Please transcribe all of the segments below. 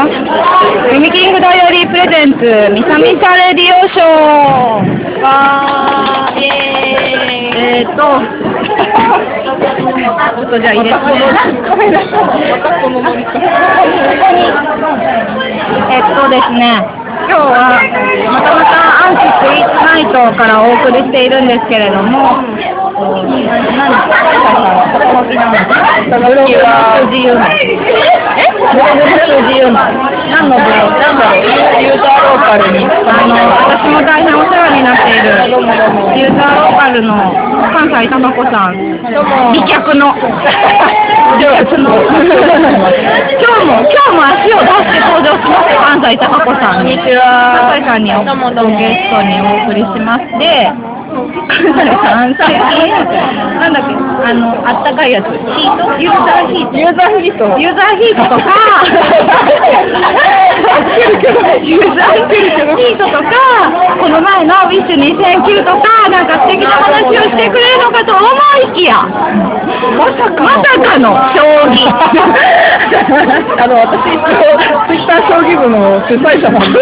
ミミキングダイアリープレゼンツミサミサレディオショー。わー、イエーイ。ちょっとじゃあ入れてですね、今日はまたまたアンチスイーツナイトからお送りしているんですけれども、何のブログなんだろう、ユーザーローカルに私も大変お世話になっているユーザーローカルの関西たまこさん、美脚の今日も足を出して登場します。関西たまこさんに、関西さんにゲストにお送りします。で、関西最近なんだっけ、あったかいやつ、ヒート、ユーザーヒートとかユーザーヒートとか、この前のウィッシュ2009とか、なんか素敵な話をしてくれるのかと思いきや、まさかの将棋。 私一応ツイッター将棋部の主催者なんで、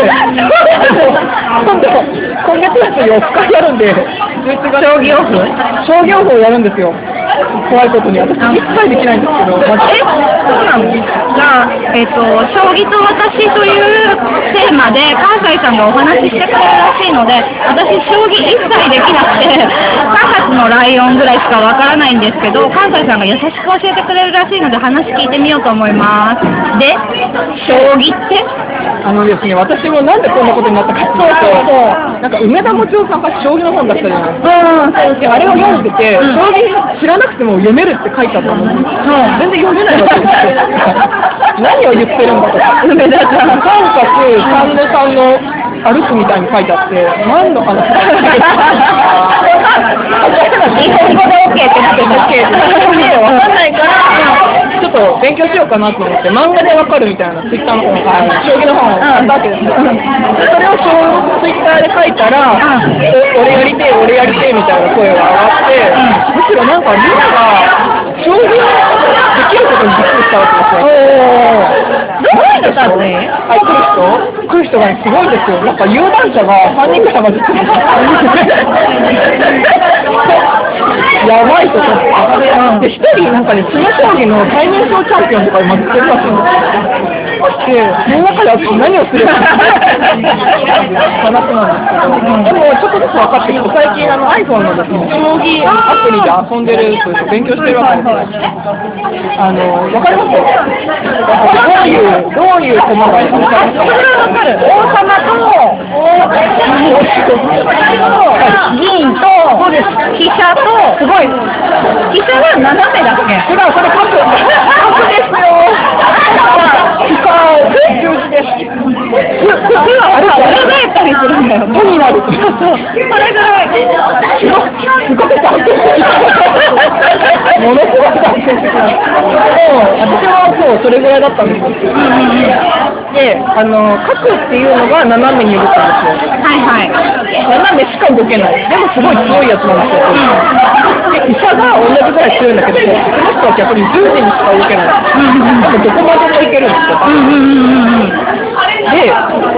今月4日やるんで、将棋オフをやるんですよ。怖いことに私一切できないんですけど、 そうなの？じゃあ、将棋と私というテーマで関西さんがお話ししてくれるらしいので、私将棋一切できなくて3月のライオンぐらいしかわからないんですけど、関西さんが優しく教えてくれるらしいので話聞いてみようと思います。で、将棋ってですね、私もなんでこんなことになったかっていうと、なんか梅田もちおさんが将棋の本出したじゃないですか。あれを読んでて、将棋知らなくても読めるって書いてあったのに、全然読めないわけですよ。何を言ってるんだとか、梅田さん三角3の3の歩くみたいに書いてあって、何の話だっけ？日本語で OK ってなってる。 わかんないから、ちょっと勉強しようかなと思って、漫画でわかるみたいなツイッターの本が、将棋の本を買ったわけですよ。それをツイッターで書いたら、俺やりてえみたいな声が上がって、むしろなんかみんなが将棋できることにびっくりしたわけですよ。 どういう人だって？ 来る人がすごいんですよ。なんか有段者が3人ぐらい混じってる。やばい人とで、一人なんかね、詰将棋の最年少チャンピオンとかで混じってるらしいんですよ。で、その中で私何をすればいい話なんですけど、でもちょっとずつ分かってきて、最近iPhone のですね、将棋アプリで遊んでるというか勉強してるわけですよ。分かりますどういう駒がいるのか分かる？ 王様と銀と飛車と、すごい、飛車は斜めだっけ？ それ角ですよ。 あれがやったりするんだよ。 手になる。 それぐらい。 すごい大変。ものすごい大変。私はそうそれぐらいだったんですよ。で、角っていうのが斜めに動くんですよ。 はいはい。 斜めしか動けない。でもすごい強いやつなんですよ。で、飛車が同じぐらい強いんだけど、この人は逆に10時にしか動けない。でもどこまでもいけるんですよ。で、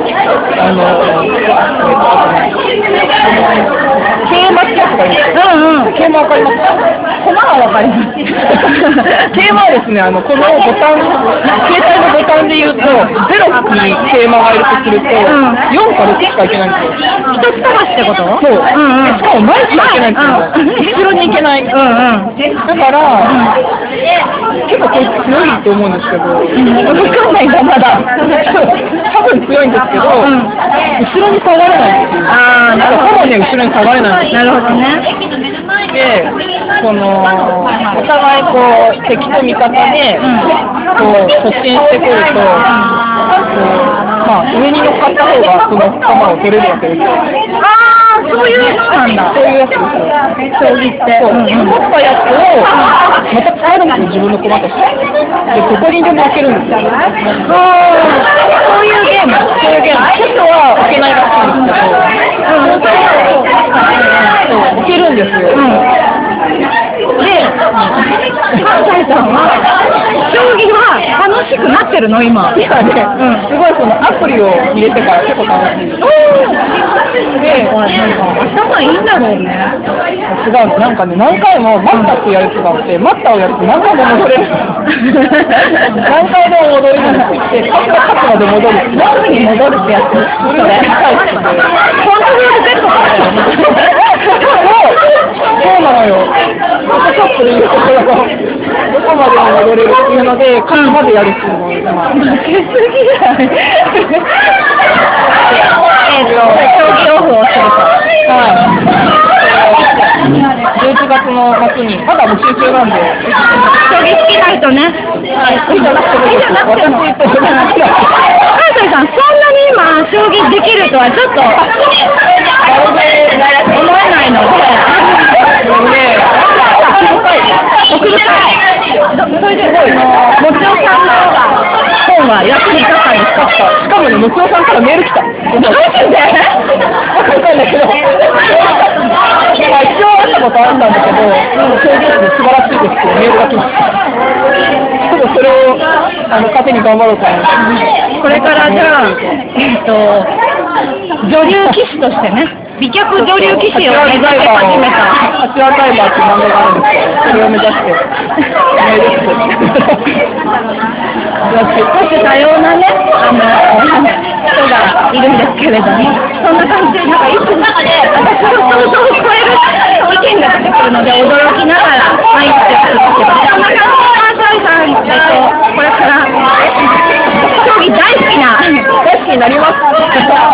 桂馬ってやつがいるんですよ。桂馬わかりますか？ 駒はわかります。 桂馬はですね、このボタン、携帯のボタンで言うと、0に桂馬がいるとすると、4か6しかいけないんですよ。 一つ飛ばしってこと？ そう。しかも前しかいけないんですよ。後ろに行けない。だから、結構これ強いと思うんですけど、わかんないんだ、まだ。多分強いんですけど、後ろに下がれないんですよ。ほぼね、後ろに下がれないんですよ。 なるほどね。 で、お互い敵と味方で、突進してくると、上に乗っかった方がその駒を取れるわけですよ。 そういうのなんだ。 そういうやつですよ。将棋って。取ったやつをまた使えるんですよ、自分の駒として。で、どこにでも置けるんですよ。 そういうゲーム。 ちょっとは置けないらしいんですけど、置けるんですよ。 で、関西さんは将棋は楽しくなってるの今。 今ね、すごいそのアプリを入れてから結構楽しい。で、 頭いいんだろうね。 違うの、なんかね、何回も待ったってやる人があって、待ったをやると何回も戻れる。何回でも戻れるんですよ。で、勝つまで戻る。 すぐに戻るってやつ。 それが理解してて。 コントロール Z とかだよね。 そうなのよ。フォトショップで言うところのどこまでも戻れるっていうので、勝つまでやるっていうのを今。 負けすぎない。将棋オフをすると。 11月の末に、まだ募集中なんで。 将棋好きな人ね。 好きじゃなくてもいいです。私と関西さん、そんなに今、将棋できるとはちょっと思えないので。奥深い。それで、もちおさんの本は役に立ったんですか？ しかもね、もちおさんからメール来た。 マジで？ わかんないんだけど。一応会ったことあるんだけど、将棋って素晴らしいですってメールが来ました。ちょっとそれを糧に頑張ろうかな。 これからじゃあ、女流棋士としてね、美脚女流棋士を目指し始めた。 8割ダイバーっていう漫画があるんですけど、それを目指して、メールして多種多様なね、人がいるんですけれども、そんな感じで、なんかいつも私の想像を超える意見が出てくるので、驚きながら毎日やってますけど、そんな感じで関西さん、これから将棋大好きになります。